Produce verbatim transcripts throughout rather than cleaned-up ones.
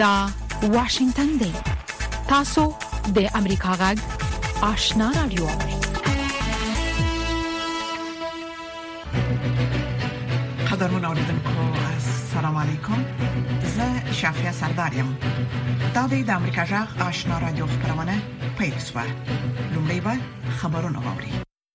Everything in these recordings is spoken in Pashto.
دا واشنگتن دی. تاسو د امریکا غږ آشنا رادیو. قدرمن اوریدونکو السلام علیکم. زه شافیا سردارم. دا د امریکا غږ آشنا رادیو خبرونه پیل شوه. لومړی به خبرونه واوري.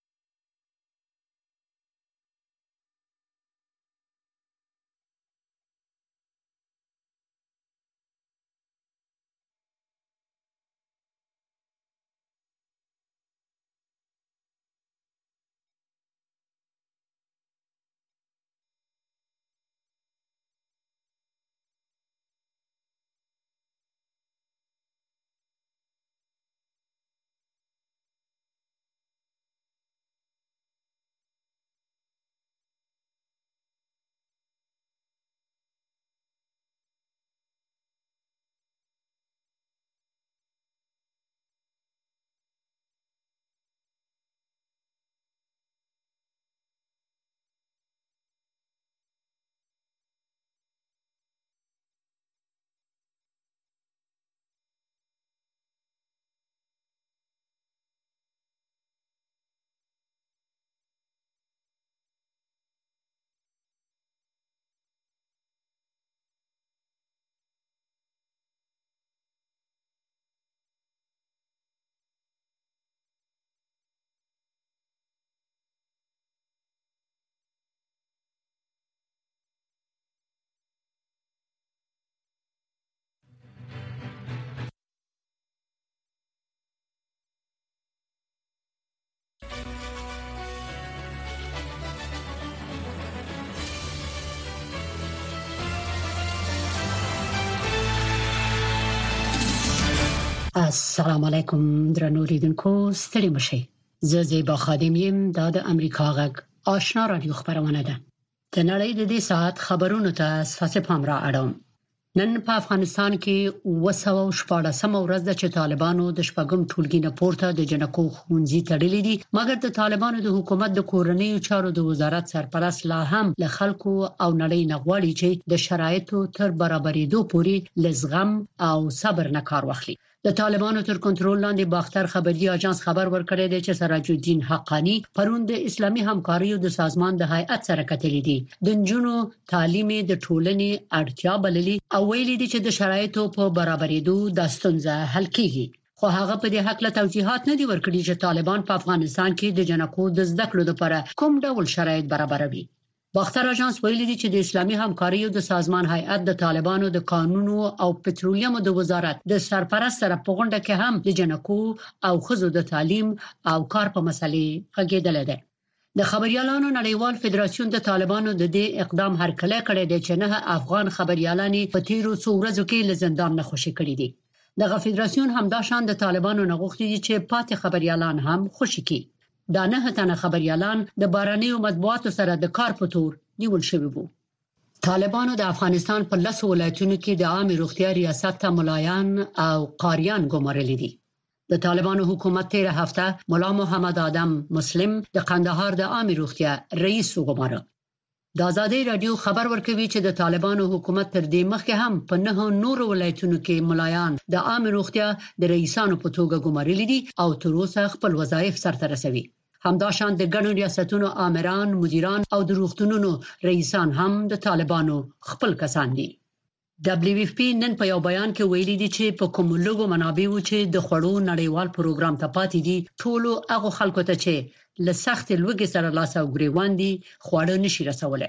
السلام علیکم درنو اوریدونکو ستړي مشئ. زه زیبا خادم یم. دا د امریکا غږ آشنا رادیو خبرونه ده. د نړۍ د دې ساعت خبرونو ته ستاسو پام را اړوم. نن په افغانستان کې اوه سوه شپاړسمه ورځ ده چې طالبانو د شپږم ټولګي نه پورته د جنکو ښوونځي تړلي دي، مګر د طالبانو د حکومت د کورنۍ چارو د وزارت سرپرست لا هم له خلکو او نړۍ نه غواړي چې د شرایطو تر برابرېدو پورې لزغم او صبر نه کار واخلي. د طالبانو تر کنټرول لاندې باختر خبري اژانس خبر ورکړی دی چې سراج الدین حقانی پرون د اسلامي همکاریو د سازمان د هیئت سره کتلې دي. د نجونو تعلیم د ټولنې اړتیا بللي او ویلي دي چې د شرایطو په برابرېدو د ستونزه حل کیږي. خو هغه په دې حق له توضیحات نه دي ورکړي چې طالبان په افغانستان کې د جنکو د زده کړو لپاره کوم ډول شرایط برابروي. باختر اژانس ویلي دي چې د اسلامي همکاریو د سازمان هیئت د طالبانو د قانونو او پټرولیم د وزارت د سرپرست سره په غونډه کې هم د جنکو او ښځو د تعلیم او کار په مسلې غږېدل دي. د خبريالانو نړیوال فدراسیون د طالبانو د دې اقدام هرکلی کړی دی چې نه افغان خبريالان په تیرو څو ورځو کې له زندان نه خوشي کړي دي. دغه فدراسیون همداشان د طالبانو نه غوښتي دي چې پاتې خبريالان هم خوشي کړي. دا نه تنه خبريالان د بارانیو مطبوعاتو سره د کار په تور نیول شوی وو. طالبانو د افغانستان په لسو ولایتونو کې د عامه روغتیا ریاست ته ملایان او قاریان ګمارلي دي. د طالبانو حکومت تیر هفته مولا محمد آدم مسلم د قندهار د عامه روغتیا رئیس وګماره. د آزادۍ رادیو خبر ورکوي چې د طالبانو حکومت تر دې مخکې هم په نه نور ولایتونو کې ملایان د عامه روغتیا د رئیسانو په توګه ګمارلي دي او تر اوسه خپل وظایف سرته رسوي. همداشان د ګڼو ریاستونو آمران، مدیران او د روغتونونو رئیسان هم د طالبانو خپل کسان دي. دبليو اف پی نن په یو بیان کې ویلي دي چې په کوم لوګو منابعو چې د خړو نړیوال پروګرام ته پاتې دي ټولو هغه خلکو ته چې له سخت لوګي سره لاس او ګریوان دي خواړه نشي رسولای.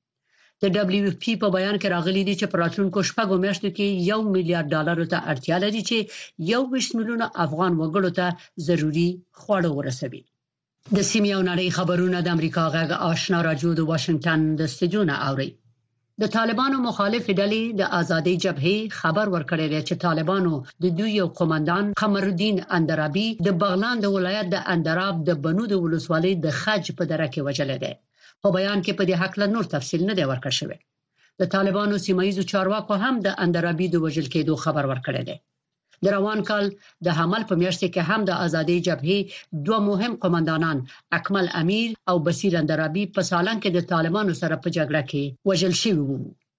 د دبليو اف پی په بیان کې راغلي دي چې په راتلونکو شپږو میاشتو کې یو میلیارډ ډالر ته اړتیا لري چې یو ویشت میلیونه افغان وګړو ته ضروری خواړه ورسوي. د سیمې او نړۍ خبرونه د امریکا غږ آشنا رادیو د واشنگټن د استودیو نه اوري. د طالبانو مخالف ډلې د آزادۍ جبهې خبر ورکړی دی چې طالبانو د دوی یو قومندان قمر الدین اندرابي د بغلان د ولایت د اندراب د بنو د ولسوالۍ د خج په دره کې وژل دي. په بیان کې په دې حق له نور تفصیل نه دی ورکړ شوی. د طالبانو سیمایي چارواکو هم د اندرابي د وژل کېدو خبر ورکړی دی. د روان کال د حمل په میاشت کې هم د آزادۍ جبهې دوه مهم قومندانان اکمل امیر او بصیر اندرابي په سالنګ کې د طالبانو سره په جګړه کې وژل شوي وو.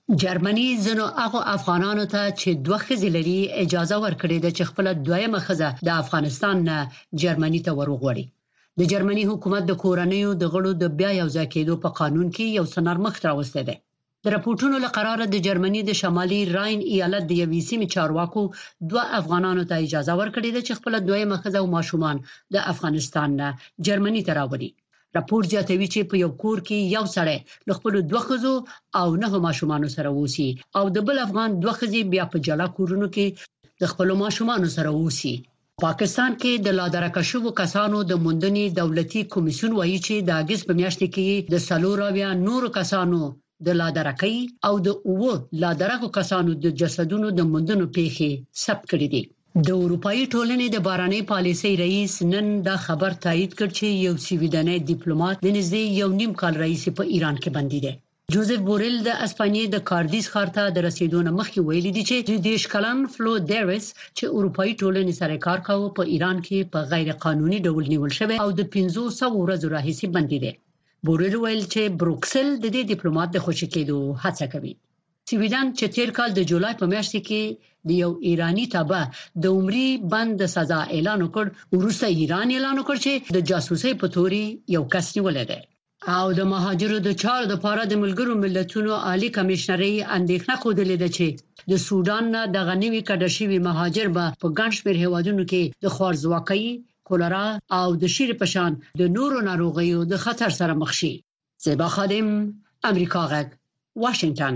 جرمني زنو هغه افغانانو ته چې دوه ښځې لري اجازه ورکړې ده چې خپل دویمه ښځه د افغانستان نه جرمني ته ورغوري. د جرمني حکومت د کورنیو د غړو د بیا یوځای کېدو په قانون کې یو څه نرمښت راوستی دی. د راپورټونو له قراره د جرمني د شمالي راین ایالت د یوې سیمې چارواکو دوه افغانانو ته اجازه ورکړې ده چې خپل دویمه ښځه او ماشومان د افغانستان نه جرمني ته راوړي. راپور زیاتوي چې په یو کور کې یو سړی له خپل دوه ښځو او نه ماشومانو سره اوسي او د بل افغان دوه ښځې بیا په جلا کورونو کې د خپل ماشومانو سره اوسي. پاکستان کې د لادرکه شوو کسانو د موندنې دولتي کمیسیون وایي چې د اگست په میاشت کې د سلوراویا نورو کسانو د لادرکې او د اوو لادرکو کسانو د جسدونو د موندنو پیښې ثبت کړې دي. د اروپאי ټولنې د باراني پالیسۍ رئیس نن دا خبر تایید کړ چې یو سویډنی ډیپلوماټ د نږدې یو نیم کال رئیس په ایران کې بندي دی. جوزف بورل د اسپانیې د کاردیس ښار ته د رسیدو نه مخکې ویلي دی چې د دیش کلن فلو ډیرس چې اروپאי ټولنې سره کار کاوه په ایران کې په غیر قانوني ډول نیول شوی او د پنځه سوه ورځې راهیسې بندي دی. بورل ویل چې بروکسل د دې ډیپلوماټ د خوشی کېدو هڅه کوي. سویډن چې تیر کال د جولای په میاشت کې د یو ایرانی تابع د عمرې بند سزا اعلان وکړ، وروسته ایران اعلان وکړ چې د جاسوسۍ په توري یو کس نیولې ده. او د مهاجرو د چارو د لپاره د ملګرو ملتونو عالی کمشنري اندېښنه خوده لیده چې د سودان نه د غنوي کډه شوی مهاجر به په ګڼ شمېر هیوادونو کې د خوارځواکۍ، کولرا او د شیر پشان د نورو ناروغیو د خطر سره مخ شي. زیبا خادم، امریکا غږ، واشنگټن.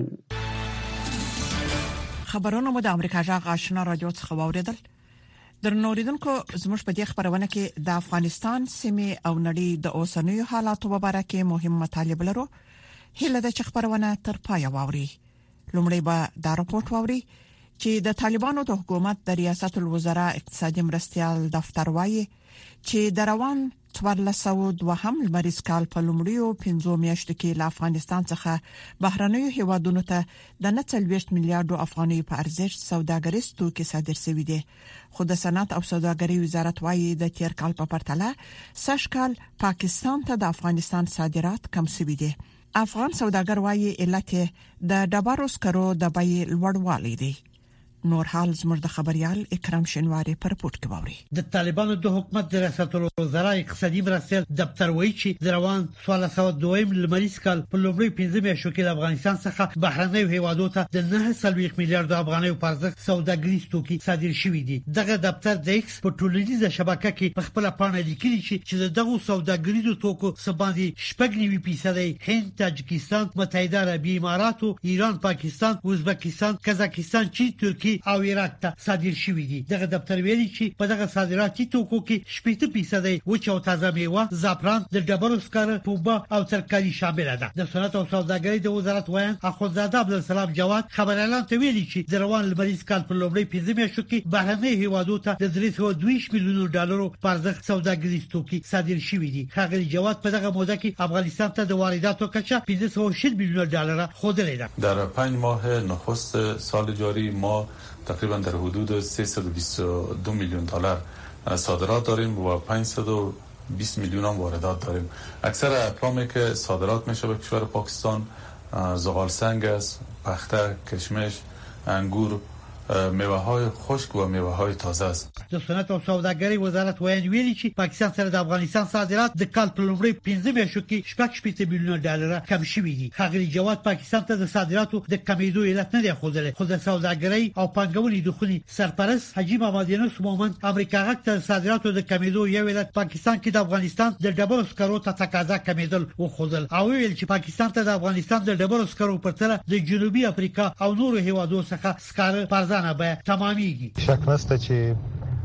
خبرونه مو د امریکا جغ آشنا رادیو څخه واوریدل. درنوریدونکو زموږ په دې خبرونه کې د افغانستان سیمه او نړۍ د اوسنیو حالاتو په اړه کې مهم مطالب لرو. هله د خبرونه تر پای واوري. لومړی به دا راپورټ واوري چې د طالبانو د حکومت د ریاست الوزرا اقتصادي مرستيال دفتر وایي چې د روان څوارلس سوه دوه هم لمریز کال په لومړیو پنځو میاشتو کې له افغانستان څخه بهرنیو هیوادونو ته د نه څلوېښت میلیارډ افغانۍ په ارزښت سوداګریز توکي صادر شوي دي. خو د صنعت او سوداګرۍ وزارت وایي د تیر کال په پرتله سږ کال پاکستان ته د افغانستان صادرات کم شوي دي. افغان سوداګر وایي علت د ډبرو سکرو د بیې لوړوالی دی. نور حال زموږ د خبريال اکرام شنواری پر پورت کوي. د طالبانو د حکومت د ریاست الوزرا اقتصادي مرستيال دفتر وایي چې د روان څوارلس سوه دوه لمریز کال په لومړي پنځه میاشتو کې د افغانستان څخه بهرنیو هیوادو ته د نه څلوېښت میلیارډ افغانۍ په ارزښت سوداګریز توکي صادر شوي دي. دغه دفتر د ایکس په ټولنیزه شبکه کې په خپل پاڼه لیکلي چې دغه سوداګریزو توکو سباندي شپږ نیوي فیصد هند، تاجکستان، متحده عربی امارات، ایران، پاکستان، ازبکستان، قزاقستان، چین، ترکیه او عراق ته صادر شوي دي. دغه دفتر ویلي چې په دغه صادراتي توکو کې شپږ فیصد وچ او تازه میوه، زعفران، د ډبرو سکاره، پوبه او ترکاري شامل ده. د صنعت او سوداګرۍ د وزارت وایي اخوندزاده عبدالسلام جواد خبريالان ته ویلي چې د روان لمریز کال په لومړي پنځه میاشتو کې بهرنۍ هیوادو ته د درې سوه دوه ویشت میلیونو ډالرو په ارزښت سوداګریز توکي صادر شوي دي. ښاغلي جواد په دغه موده کې افغانستان ته د وارداتو کچه پنځه سوه و شش میلیون ډالر خوندلې ده. در پنج ماه نخست سال جاری ما تقریبا در حدود سیصد و بیست و دو میلیون دلار صادرات داریم و پانصد و بیست میلیون هم واردات داریم. اکثر اقلامی که صادرات میشه به کشور پاکستان زغال سنگ است، پخته، کشمش، انگور، میوه های خشک و میوه های تازه است. د صنعت او سوداګرۍ وزارت ویلي چې پاکستان سره د افغانستان صادرات د کال په لومړي پنځه میاشتو کې شپږ شپږ میلیون ډالر کم شوي دي. ښاغلي جواد پاکستان ته د صادراتو د کمیدو علت نه دی خوندل. خو د سوداګرۍ او پنځګونې د خونی سرپرست حاجی محمد یونس مومن امریکا غږ ته صادراتو د کمیدو یو علت پاکستان کې د افغانستان د ډبرو سکرو ته تقاضا کمیدل او خوندل او ویل چې پاکستان ته د افغانستان د ډبرو سکرو پرتله د جنوبي افریقا او نورو هیوادو څخه سکاره پرځانه به تمامېږي. شک نشته چې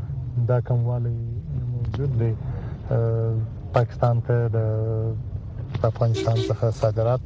دا کوموالی موجود دی. پاکستان ته د افغانستان څخه صادرات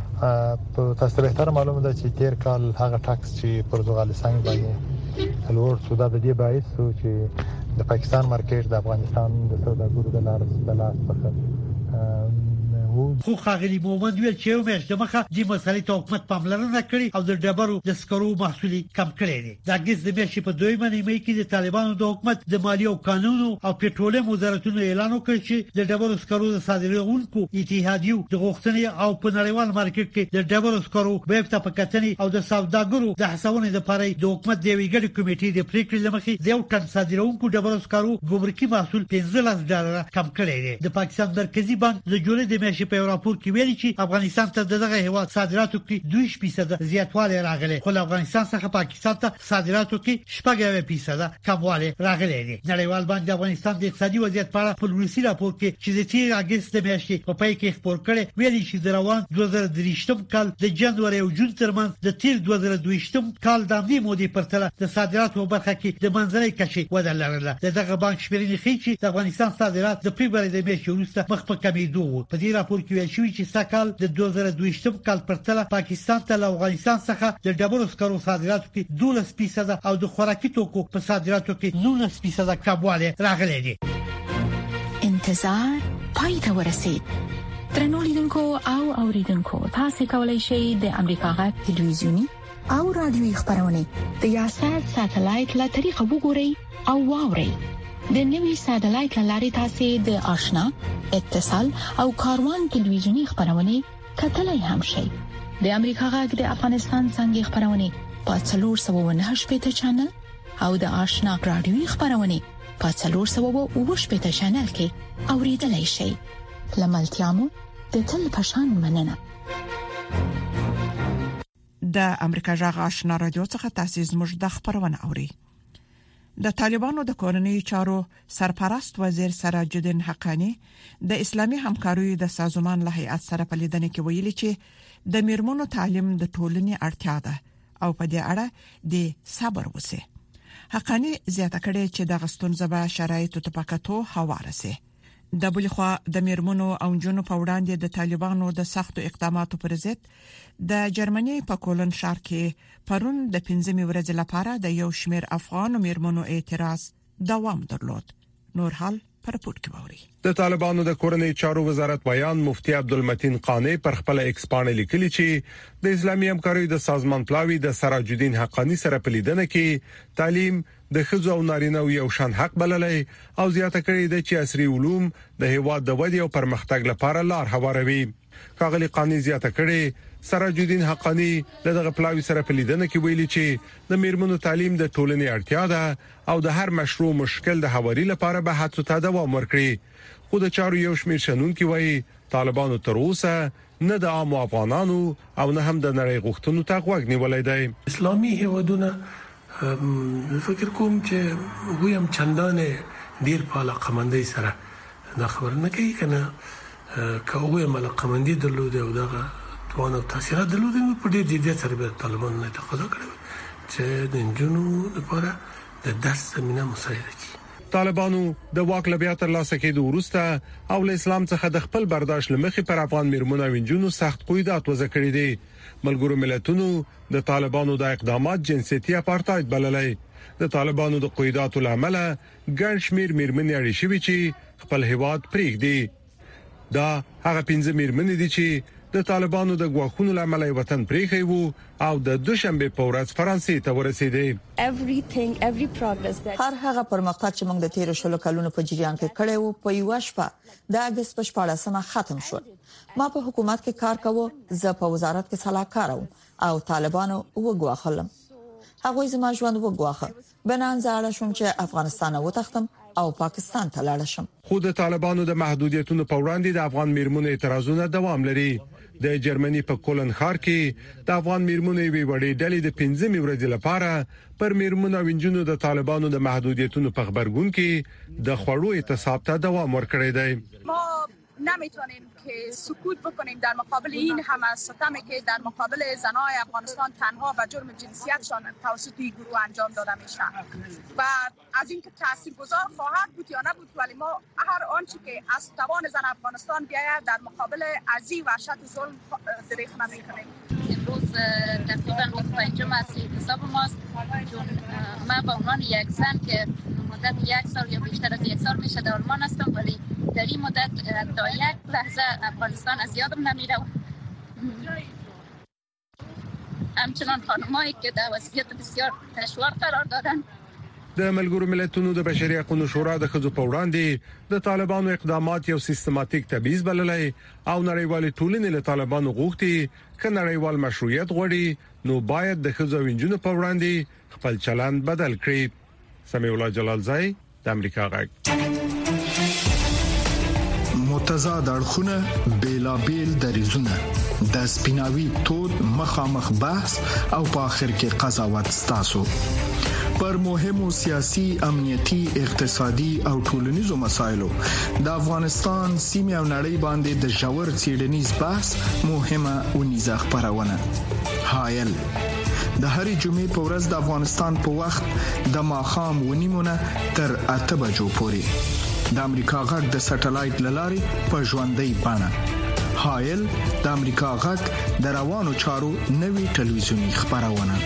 په تاسو به معلومه ده چې تیر کال هغه ټاکس چې پرتګال څنګه باندې لوړ شو دا د دې باعث شو چې د پاکستان مارکیټ د افغانستان د سوداګرو د لارې د لاس څخه وو. خو خاغلی مومند ویل چې یو میاشت دمخه د مسلې ته حکومت پاملرنه کړې او د ډبرو د سکرو محصول کم کړی دی. د اگست د میاشتې په دویمه نیمه کې د طالبانو د حکومت د مالیې او قانونو او پټرولیم وزارتونو اعلان وکړ چې د ډبرو سکرو د صادرونکو اتحادیو د غوښتنې او په نړیوال مارکیټ کې د ډبرو سکرو بیه ته پکتنې او د سوداګرو د حسابونو لپاره د حکومت د ویګړي کمیټې د پریکړې لمخې د یو ټن صادرونکو ډبرو سکرو ګمرکي محصول پنځلس ډالر کم کړی دی. د پاکستان مرکزی بانک د جولای د میاشتې په راپور کې ویلي چې افغانستان ته دغه هیواد صادراتو کې دوه فیصد زیاتوالی راغلی، خو افغانستان څخه پاکستان ته صادراتو کې شپږ فیصد کموالی راغلی دی. نړیوال بانک د افغانستان د اقتصادي وضعیت په اړه په روسي راپور کې چې د تیر اگست د میاشتې په پای کې خبر کړي ویلي چې د روان دوه زره درې کال د جنوري او جون ترمنځ د تیر دوه زره دوه کال د امنیتي مودې پرتله د صادراتو په برخه کې د منځنۍ کچې وده لرله. دغه بانک شمیرنې ښیي چې د افغانستان صادرات د فبراير د میاشتې وروسته مخ په کمیدو وو. په دې راپور کې ویل شوی چې سکهال د دوه زره دوه کال پرتله پاکستان ته له افغانستان څخه د ډبرو سکرو صادراتو کې دولس فیصد او د خوراکي توکو په صادراتو کې نولس فیصد کموالی راغلی دی. انتظار پای ته ورسید. ترنو لیدونکو او اوریدونکو تاسو کولی شئ د امریکا غږ ټلویزیونی او رادیوي خبرونه د یاشر ساتلایت له طریقو وګورئ او واورئ. د نوي ساتلایت لارې تاسو د آشنا، اتصال او کاروان ټلویزیونی خبرونه کتلای هم شئ. د امریکا غږ د افغانستان څنګه خبرونه په څلور سوه او نهه شپږ چینل او د آشنا رادیوي خبرونه په څلور سوه او اووه شپږ چینل کې اوریدلای شئ. لملتيامو د تل پشان مننه. د امریکا جغ آشنا رادیو څخه تاسو زموږ د خبرونه اوري. د طالبانو د کورنۍ چارو سرپرست وزیر سراج الدین حقانی د اسلامي همکاریو د سازمان له هیئت سره په لیدنه کې ویلي چې د میرمنو تعلیم د ټولنې اړتیا ده او په دې اړه د صبر وسی. حقانی زیاته کړې چې د غستون زبا شرایطو ته پکاتو هوارسه. د بل خوا د میرمنو او جنونو په وړاندې د طالبانو د سختو اقداماتو پر ضد د جرمني په کولن ښار کې پرون د پنځمې ورځې لپاره د یو شمېر افغان میرمنو اعتراض دوام درلود. نور حال پر پورت کې ووري. د طالبانو د کورنۍ چارو وزارت بیان مفتي عبدالمتین قانی پر خپل ایکس باندې لیکلي چې د اسلامي همکاریو د سازمان پلاوی د سراج الدین حقانی سره په لیدنه کې تعلیم د خځو او نارینه یو شان حق بللای او زیاته کړې ده چې عصري علوم د هیواد د ودی او پرمختګ لپاره لار هواروي. کاغلی قانی زیاته کړې سراج الدین حقانی دغه پلاوی سره په لیدنه کې ویلي چې د میرمنو تعلیم د ټولنې اړتیا ده او د هر مشروع مشکل د حواري لپاره به هڅو ته دوام ورکړي. خو د چارو یو شمیر شنونکي وایي طالبانو تر اوسه نه د عام افغانانو او نه هم د نړۍ غوښتنو ته غوږ نیولای دی. اسلامي هیوادونه فکر کوم چې ویم چندانه ډیر په علاقمندۍ سره دا خبر نه کوي کنه کومه علاقمندي درلوده او دغه توان او تاثیرات درلوده په ډیر جديت سره به طالبان نه تقاضا کړو چې د جنونو لپاره د درس زمينه مساعده کړي. طالبانو د واک لبیا تر لاسه کېدو وروسته او له اسلام څخه د خپل برداشت لمخې پر افغان میرمنو وینجونو سخت قیودات وضع کړی دي. ملګرو ملتونو د طالبانو د اقدامات جنسيتي اپارټاید بللای. د طالبانو د قیوداتو لامل ګڼ شمیر میرمنې اړې شوي چې خپل هیواد پریږدي. دا هغه پنځه میرمنې دي چې د طالبانو د غواخونو لامل وطن پریخي وو او د دوشنبه په ورځ فرانسې ته ورسېدي. هر هغه پرمختګ چې موږ د تیر شلو کلونو په جریان کې کړی وو په یو شپه د اگست په شپاړسمه ختم شو. ما په حکومت کې کار کاوه، زه په وزارت کې صلاحکار وم او طالبانو وګواخلم. هغه زما ژوند وګواخه. بنان زاړه شوم چې افغانستان وتښتم او پاکستان ته لاړ شم. خو د طالبانو د محدودیتونو په وړاندې د افغان میرمنو اعتراضونه دوام لري. د جرمني په کولن ښار کې د افغان میرمنو وی وړې ډلې د پنځمې ورځې لپاره پر میرمنو وینجونو د طالبانو د محدودیتونو په خبرګون کې د خوړو اعتصاب ته دوام ورکړی دی. ما نمیتونیم که سکوت بکنیم در مقابل این همه ستمی که در مقابل زنای افغانستان تنها و جرم جنسیتشان توسط این گروه انجام داده میشه و از اینکه تاثیرگذار خواهد بود یا نبود، ولی ما هر آنچه که از توان زن افغانستان بیاید در مقابل ازی وحشت ظلم دریغ نمیکنیم. امروز تقریبا روز پنجم از اعتصاب ماست، چون من به عنوان یک زن که مدت یک سال یا بیشتر از یک سال میشه در آلمان هستم، ولی در این مدت تا یک لحظه افغانستان از یادم نمیره. همچنان خانمایی که در وضعیت بسیار دشوار قرار دارن. د ملګرو ملتونو د بشري حقوقو شورا د خځو په وړاندې د طالبانو اقدامات یو سیستماتیک تبعیض بللای او نړیوال ټولنې له طالبانو غوښتي ک نړیوال مشروعیت غوړي نو باید د خځو وینجونو په وړاندې خپل چلند بدل کړي. سمیع الله جلالزای د امریکا غږ. متضاد اړخونه بیلابیل دریزونه د سپیناوي تود مخامخ بحث او په اخر کې قضاوت ستاسو پر مهمو سیاسي، امنیتي، اقتصادي او ټولنیزو مسایلو د افغانستان سیمه او نړۍ باندې د ژور څېړنیز بحث مهمه ونیزه خبرونه حایل د هرې جمعې په ورځ د افغانستان په وخت د ماښام ونیمونه تر اته بجو پورې د امریکا غږ د سټلایټ لارې په ژوندۍ بڼه حایل د امریکا غږ د روانو چارو نوي ټلویزیونی خبرونه.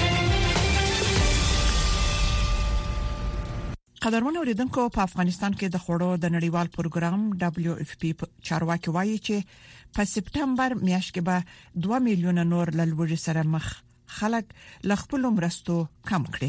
قدرمن اوریدونکو، په افغانستان کې د خوړو د نړیوال پروګرام دبليو اف پی چارواکي وایي چې په سپټمبر میاشت کې به دوه میلیونه نور لږ سره مخ خلک ل خپل مرستو کم کړي.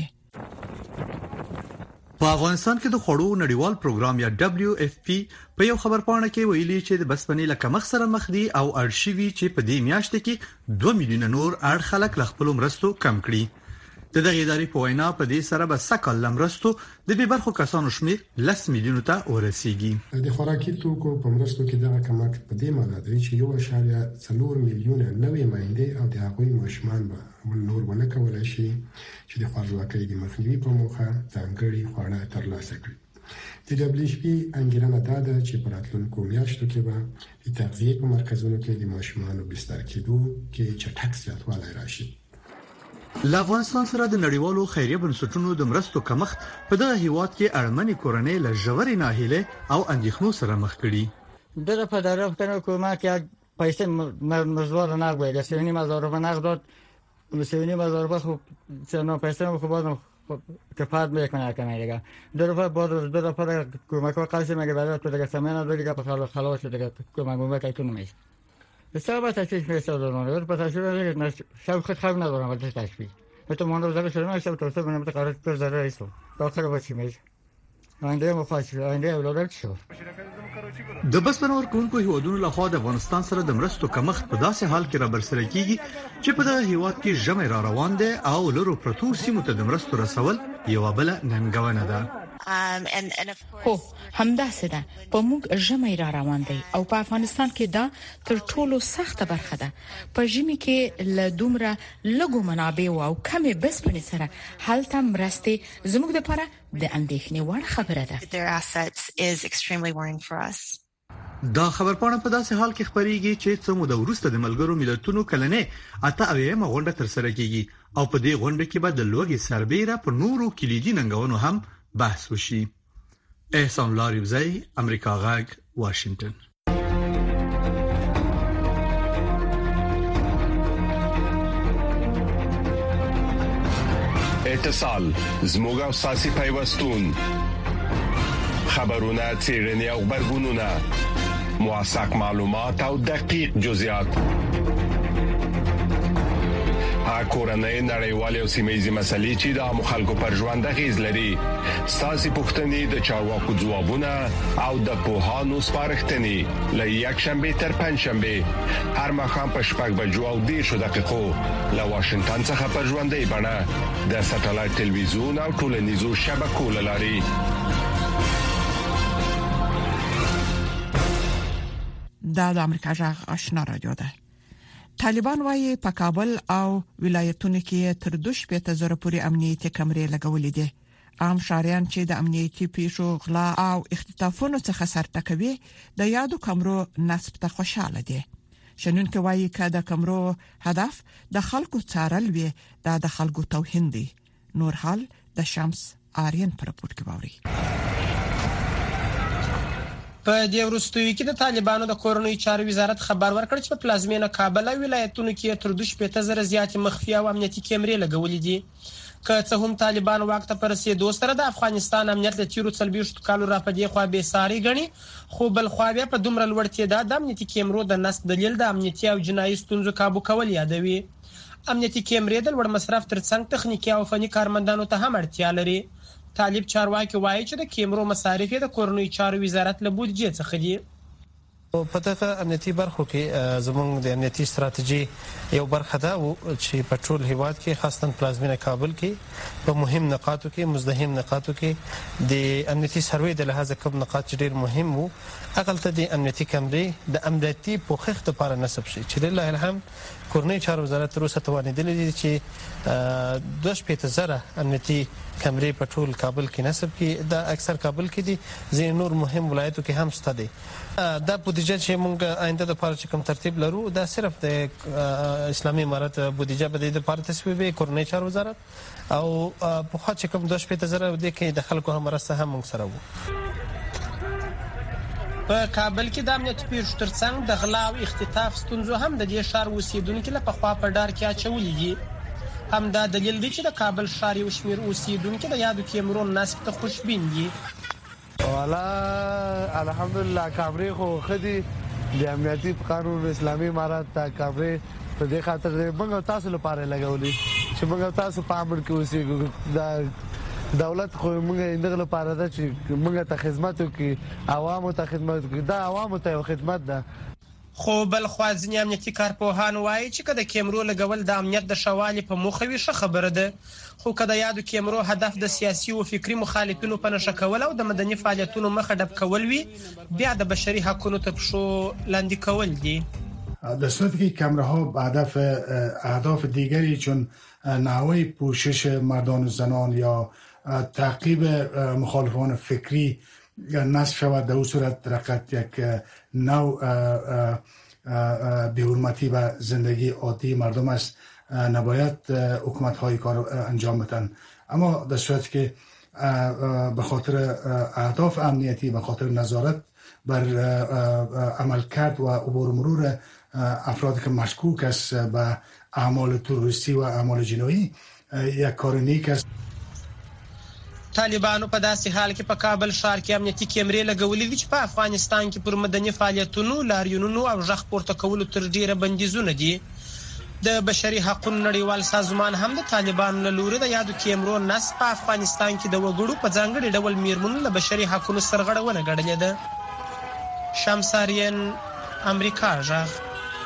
په افغانستان کې د خوړو نړیوال پروګرام یا دبليو اف پی په یو خبرپاڼه کې ویلي چې د بسپنې لکه مخ سره مخ دي او ارشیوي چې په دې میاشت کې دوه میلیونه نور اړ خلک ل خپل مرستو کم کړي. د دغه ادارې په وینا په دې سره به سکل لمرستو د به برخو کسانو شمیر لس میلیونو ته ورسیږي. د خوراکي توکو په مرستو کې دغه کمښت په دې معنی دی چې یو اشاریه څلور میلیونه نوې مایندې او د هغوی ماشومان به نور ونه کولای شي چې د خوارځواکۍ د مخنیوي په موخه ځانګړي خواړه ترلاسه کړي. د دبليو اف پی انګیرنه دا ده چې په راتلونکو میاشتو کې به د تغذیې په مرکزونو کې د ماشومانو بستر کېدو کې چټک زیاتوالی راشي. ل افغانستان سره د نړیوالو خیریه بنسټونو د مرستو کمښت په دغه هیواد کې اړمنې کورنۍ له ژورې ناهیلۍ او اندېښنو سره مخ کړي. دغه په طرف ته حکومت یک پیسې مزور نه غوړي، سوینی مزور به نه داد، سوینی مزور به خو څنګه پیسې خو بازم کفایت میکنه کنه دیگه. در په بعد در په حکومت کو قاسم مگه بعد تو دیگه سمنه دیگه په خلاص خلاص دیگه حکومت مو که میشه. بسیار تشویش میشه دارن. پر تشویش نه شب خود خواب ندارم ولی تشویش. تو من رو زده شدم شب تو تو نمیشه قرار تو زده ایستو. آخر وقتی میشه. آینده مخاطب آینده اولاد شو. د بسپنور کوونکو هیوادونو لخوا د افغانستان سره د مرستو کمښت په داسې حال کې را برسره کیږي چې په دغه هیواد کې ژمي را روان دي او لرو پروتو سیمو ته د مرستو رسول یو بل ننګونه ده. هو همداسې ده. په موږ ژمي را روان دي او په افغانستان کې دا تر ټولو سخته برخه ده. په ژمي کې له دومره لګو منابع او کمې بسپنې سره هلته مرستې زموږ لپاره د اندېښنې وړ خبره ده. دا خبرپاڼه په داسې حال کې خبريږي چې څو موده وروسته د ملګرو ملتونو کلنې اته اویمه غونډه تر سره کیږي او په دې غونډه کې به د لوګي سربېره په نورو کلیدي ننګونو هم بحث وشي. احسان لاریوزی، امریکا غږ، واشنگټن. اتصال زموږ او ساسي پیوستون خبرونه چیرنی او خبرګونونه موثق معلومات او دقیق جزئیات کورنۍ نړیوالې او سیمه‌یزې مسلې چې د مخالکو پر ژوند غیز لري. ساسي پوښتنې د چارواکو ځوابونه او د پوهانو سپارښتنې لې یک شنبه تر پنځ شنبه هر مخام په شپږ بجو او دېرش دقیقو له واشنگټن څخه پر ژوندۍ بڼه د ساتلایت ټلویزیون او ټولنیزو شبکو لاري. دا د امریکا غږ آشنا رادیو ده. طالبان وايي په کابل او ولایتونو کې تر دوه شپږ زره پورې امنیتي کمرې لګولې دي. عام شاریان چې د امنیتي پیښو غلا او اختطافونو څخه سرټکوي د یادو کمرو نصب ته خوشاله دي. شنن کې وايي چې د کمرو هدف د خلکو څارل وي، دا د خلکو توهین دي. نور حال د شمس آریان پر راپور کې باوري. په دې وروستیو کې د طالبانو د کورنۍ چارو وزارت خبر ورکړ چې په پلازمینه کابل او ولایتونو کې تر دوه شپږ زره زیات مخفي او امنیتي کیمرې لګولې دي. که څه هم طالبان واک ته پر رسیدو سره د افغانستان امنیت د تیرو څلويښت کالو را پدې خو به ساري غني خو بل خو بیا په دومره لوړتیا د امنیتي کیمرو د نس دلیل د امنیتي او جنایي ستونزو کابو کول یادوي. امنیتي کیمرې د لوړ مصرف ترڅنګ تخنیکی او فني کارمندانو ته هم اړتیا لري. طالب چارواکي وایي چې د کیمرو مصارف د کورنۍ چارو وزارت له بودیجې څخه دي. په دغه امنیتي برخو کې زموږ د امنیتي ستراتیژي یو برخه ده چې په ټول هیواد کې خاصتاً پلازمینه کابل کې په مهم نقاطو کې مزدحم نقاطو کې د امنیتي سروې د لحاظ کوم نقاط چې ډېر مهم وو هغه ته د امنیتي کمرې د امنیتي پوښښ لپاره نصب شي چې لله الحمد کورنۍ چارو وزارت تر اوسه توانیدلی دي چې دوه شپېته زره امنیتي کمرې په ټول کابل کې نصب کړي. دا اکثر کابل کې دي، ځینې نور مهم ولایتو کې هم شته دي. دا بودیجه چې موږ آینده د لپاره چې کوم ترتیب لرو دا صرف د اسلامي امارت بودیجه به د لپاره تصویب کورنۍ چارو وزارت او په خاطر چې کوم دوه شپېته زره د کې د خلکو هم مرسته هم موږ سره وو. په کابل کې د امنیتي پیښو ترڅنګ د غلا او اختطاف ستونزو هم د دې ښار اوسیدونکو له پخوا په ډار کې اچولې دي. هم دا دلیل دی چې د کابل ښار یو شمېر اوسیدونکو د یادو کیمرو نصب ته خوشبین دي. والا الحمدلله کابرې خو خدي د امنیتي قانون اسلامي امارت ته کابرې په دې خاطر موږ تاسو لپاره لګولې چې موږ تاسو په امر کې اوسېږو. دا دولت خو موږ دغه لپاره ده چې موږ ته خدمت وکړي، عوامو ته خدمت وکړي. دا عوامو ته یو خدمت ده. خو بل خو ځینې امنیتي کارپوهان وایي چې کله کیمرو لګول د امنیت د شوالي په موخه وي ښه خبره ده، خو کله یادو کیمرو هدف د سیاسي او فکری مخالفینو په نشه کول او د مدني فعالیتونو مخه ډب کول وي بیا د بشري حقوقو ته پښو لاندې کول دي. در صورتی که کامراها به هدف اهداف دیگری چون نحوه پوشش مردان و زنان یا تعقیب مخالفان فکری نصب شود، در اون صورت رقت یک نوع بی‌حرمتی و زندگی عادی مردم است، نباید حکومت های کار انجام بدن. اما در صورتی که به خاطر اهداف امنیتی، به خاطر نظارت بر عملکرد و عبور مرور افرادی که مشکوک است به اعمال تروریستی و اعمال جنایی یک کار نیک است. طالبانو په داسې حال کې په کابل ښار کې امنیتي کیمرې لګولې دي چې په افغانستان کې پر مدني فعالیتونو، لاریونونو او غږ پورته کولو تر ډیره بندیزونه دي. د بشري حقوقو نړیوال سازمان هم د طالبانو له لوري د یادو کیمرو نصب په افغانستان کې د وګړو په ځانګړي ډول میرمنو له بشري حقوقو سرغړونه ګڼلې ده. شمسارین امریکا غږ.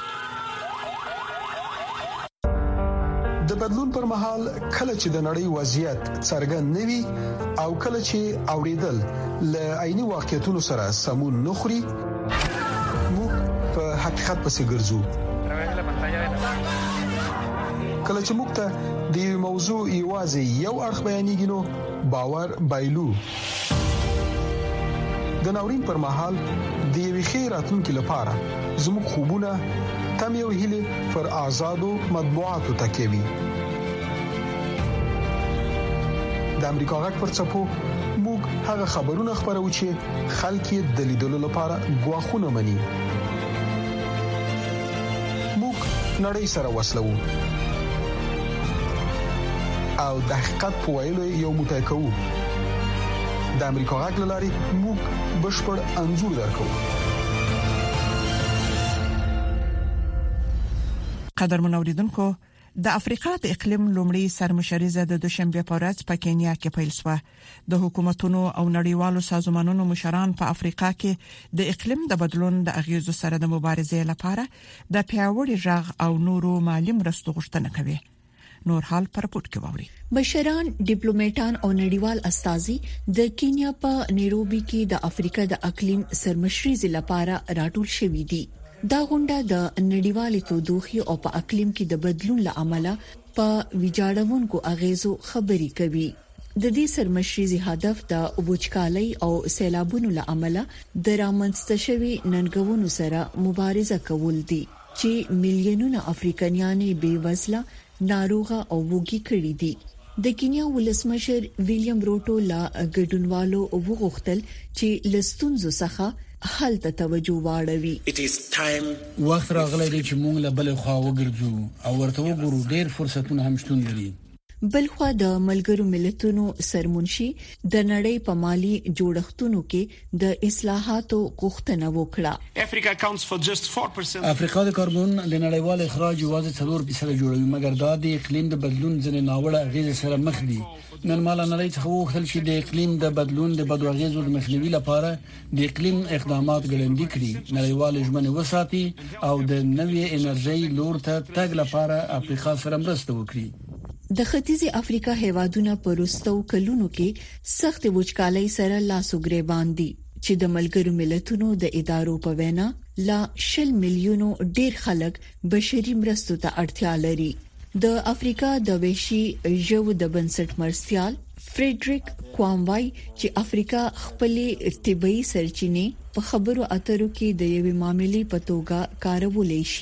د بدلون پر مهال کله چې د نړۍ وضعیت څرګند نوي او کله چې اوریدل له عیني واقعیتونو سره سمون نخري موږ په حقیقت پسې ګرځو. کله چې موږ ته د موضوع یوازې یو اړخ بیانېږي نو باور بایلو. د ناورین پر مهال د یوې ښې راتلونکې لپاره زموږ خوبونه تمې او هیلې پر آزادو مطبوعاتو تکیه وي. د امریکا غږ پر څپو موږ هغه خبرونه خبرو چې خلک یې د لیدلو لپاره غواخونه مني. موږ نړۍ سره وصلو او د حقیقت په ویلو یو موټی کوو. د امریکا غږ لاري موږ بشپړ انځور درکو. قدرمن اوریدونکو، د افریقا د اقلیم لومړی سرمشریزه د دوشنبه په ورځ په کینیا کې پیل شوه. د حکومتونو او نړیوالو سازمانونو مشران په افریقا کې د اقلیم د بدلون د اغیزو سره د مبارزې لپاره د پیاوړي ژغ او نورو مالی مرستو غوښتنه کوي. نور حال پر پورت کې ووري. مشران، ډیپلوماټان او نړیوال استازي د کینیا په نیروبي کې د افریقا د اقلیم سرمشریزه لپاره راټول شوي دي. دا غونډه د نړیوالې تودوخې او په اقلیم کې د بدلون لامل په ویجاړونکو اغیزو خبري کوي. د دې سرمشریزي هدف د وچکالۍ او سیلابونو لامل د رامنځته شوي ننګونو سره مبارزه کول دي چې میلیونونه افریقایان بې وزله، ناروغه او وږي کړي دي. د کینیا ولسمشر ویلیام روټو لا ګډونوالو وغوښتل چې لستونزو څخه حل ته توجه واړوي. وخت راغلی دی چې موږ له بل خوا وګرځو او ورته وګورو. ډېر فرصتونه هم شتون لري. بلخوا د ملګرو ملتونو سرمنشي د نړۍ په مالی جوړښتونو کې د اصلاحاتو غوښتنه وکړه. افریقا د کاربن د نړیوال اخراج یوازې څلور فیصد جوړوي، مګر دا د اقلیم د بدلون ځنې ناوړه اغیز سره مخ دي. نن مال نړۍ څخه وغوښتل چې د اقلیم د بدلون د بدو اغیزو د مخنیوي لپاره د اقلیم اقدامات ګړندي کړي، نړیوال ژمنې وساتي او د نوې انرژي لور ته تګ لپاره افریقا سره مرسته وکړي. د ختیځي افریقا هیوادونه په وروستو کلونو کې سخت وچکالۍ سره لاس وګریبان دي چې د ملګرو ملتونو د ادارو په وینا لا شل میلیونو ډیر خلک بشري مرستو ته اړتیا لري. د افریقا د ویشي ژو د بنسټ مرستيال فریډریک کواموای چې افریقا خپلې طبي سرچینې په خبرو اترو کې د یوې معاملې په توګه کارولې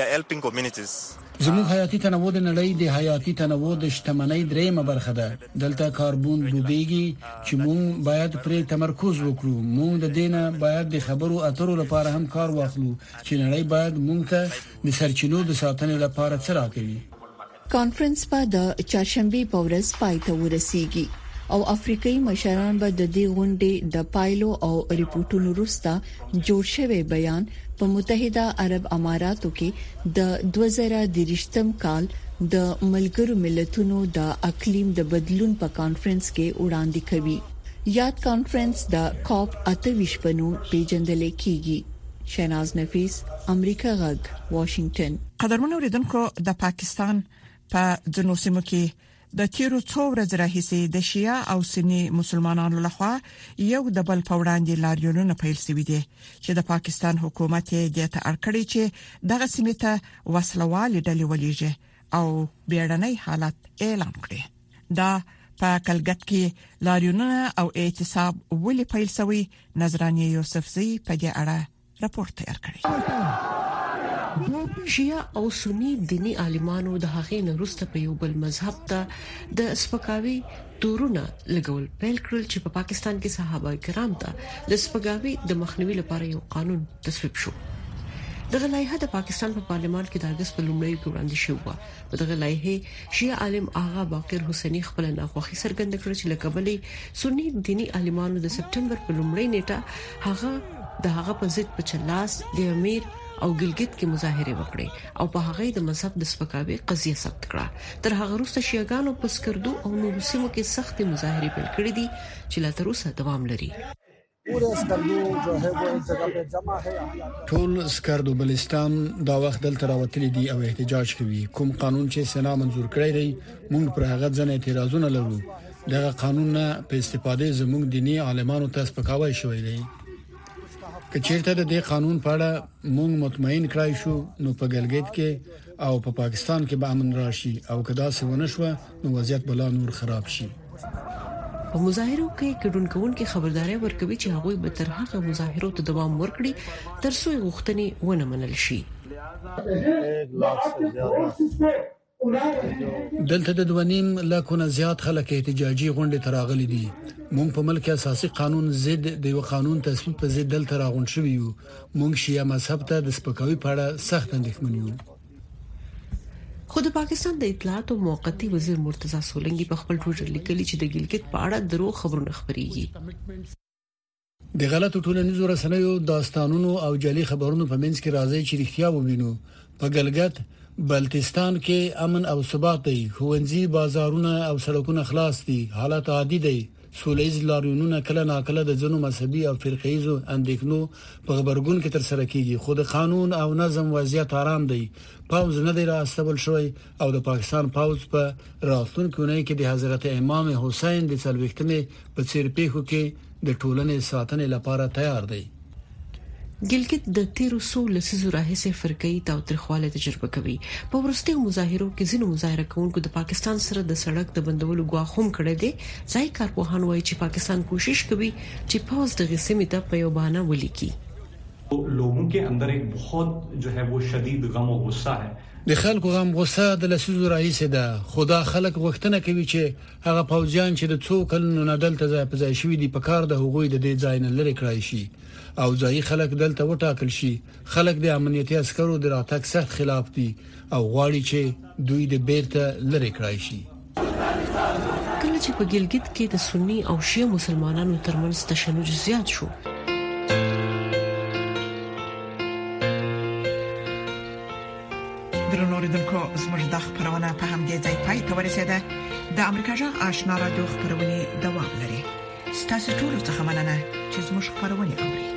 شي. زموږ حیاتي تنوع د نړۍ د حیاتي تنوع د شتمنۍ دریمه برخه ده. دلته کاربن ډوبېږي چې موږ باید پرې تمرکز وکړو. موږ د دینه باید د خبرو اترو لپاره هم کار واخلو چې نړۍ باید موږ ته د سرچینو د ساتنې لپاره څه راکوي. کانفرنس په د چهارشنبه په ورځ پای ته ورسیږي او افریقایي مشران به د دې غونډې د پایلو او ریپورتونو وروسته جوړ شوی بیان په متحده عرب اماراتو کې د دوه زره دریشتم کال د ملګرو ملتونو د اقلیم د بدلون په کانفرنس کې وړاندې کوي. یاد کانفرنس د کاپ اتویش په نوم پیژندل کیږي. شیناز نفیس، امریکا غږ، واشنگټن. قدرمن اوریدونکو، د پاکستان په ځینو سیمو کې د تیرو څو ورځې راهیسې د شیعه او سنی مسلمانانو لخوا یو د بل په وړاندې لاریونونه پیل شوي دي چې د پاکستان حکومت یې د تأکړې چې دغه سیمه ته وسلوالې ډلې ولېږي او بیړنۍ حالت اعلان کړي. دا په کلګت کې لاریونونه او اعتصاب ولې پیل شوي؟ نظرانه یوسفزی په دې اړه راپور تیار کړی. شیعه او سنی دینی عالمانو د هغې نه وروسته په یو بل مذهب ته د سپکاوي تورونه لګول پیل کړل چې په پاکستان کې صحابه کرام ته د سپکاوي د مخنیوي لپاره یو قانون تصویب شو. دغه لایحه د پاکستان په پارلمان کې د اگست په لومړۍ کې وړاندې شوه. په دغه لایحه شیعه عالم آغا باقر حسینی خپل ناخوښي څرګنده کړه چې لکبلې سنی دینی عالمانو د سپټمبر په لومړۍ نیټه هغه د هغه په ضد په چلاس د امیر او ګلګت کې مظاهره وکړي او په هغه د مذهب د سپکاوي قضیه ثبت کړه. تر هغه وروسته شیعاګانو په سکردو او نورو سیمو کې سخت مظاهره پیل کړې دي چې لا تر اوسه دوام لري. ټول سکردو بلستان دا وخت دلته راوتلي دي او احتجاج کوي. کوم قانون چې سنا منزور کړی دی موږ پر هغه ځنه اعتراضونه لرو. دغه قانون نه په استفاده زموږ دینی عالمانو ته سپکاوی شوی دی. که چیرته د دې قانون په اړه موږ مطمئن کړای شو نو په ګلګت کې او په پا پاکستان کې به امن راشي او کدا څه ونه شو نو وضعیت بلا نور خراب شي. په مظاهرو کې ګډونکوونکو خبرداري ورکوي چې هغوی به تر هغه مظاهرو ته دوام ورکړي تر څو غوښتنې ونه منل شي. دلته د دوانیم لکونه زیات خلک احتجاجي غونډې تراغلي دي. مونږ په ملک اساسي قانون ضد د یو قانون تصویب په ضد دلته راغون شوی یو. مونږ شیعه مذهب ته د سپکاوي په اړه سخت اندېښمن یو. خو د پاکستان د اطلاعات او موقتی وزیر مرتضی سولنګي په خپل ټویټر لیکلي چې د ګلګت په اړه درو خبرونه خبريږي. د غلطو ټولنیزو رسنیو داستانونو او جعلي خبرونو په منځ کې راځي چې رښتیا ووینو. په ګلګت بلتستان کې امن او ثبات دی. ښوونځي، بازارونه او سړکونه خلاص دي. حالت عادي دی. سولېز لاریونونه کله ناکله د ځینو مذهبي او فرقه‌ایزو اندېښنو په خبرګون کې تر سره کیږي، خو د قانون او نظم وضعیت آرام دی. پاوز نه دی راستبل شوی او د پاکستان پاوز په راتلونکو نه کې د حضرت امام حسین د څلوېښتمې په څیر پیښو کې د ټولنې ساتنې لپاره تیار دی. ګلګت د تیرو سو لسیزو راهیسې فرقه‌ای تاوتریخواله تجربه کوي. په ورستي مظاهرو کې ځینو مظاهره کوونکو د پاکستان سره د سړک د بندولو غواخ هم کړی دی. ځای کارپوهان وایي چې پاکستان کوشش کوي چې پاوز د غسیمې ته په یو بهانه ولیکي. لوگوں کے اندر ایک بہت جو ہے وہ شدید غم و غصہ ہے. د خلکو غم غصه د لسیزو راهیسې ده. خدا خلک وختونه کوي چې هغه پوځیان چې د څو کلونو نه دلته ځای په ځای شوي دي په کار د حقوقي د دې ځای نه لري کړای شي او ځای خلک دلته وټاکل شي. خلک د امنیتي عسکرو د راتګ سخت خلاف دي او غواړي چې دوی د بیرته لري کړای شي. کله چې په ګلګت کې د سنی او شیعه مسلمانانو ترمنځ تشنج زیات شو. درنو اوریدونکو زموږ د خبرونه په همدې ځای پای ته ورسیده. د امریکا جغ آشنا رادیو خبرونه دوام لري. ستاسو ټول څه مننه چې زموږ خبرونه اوري.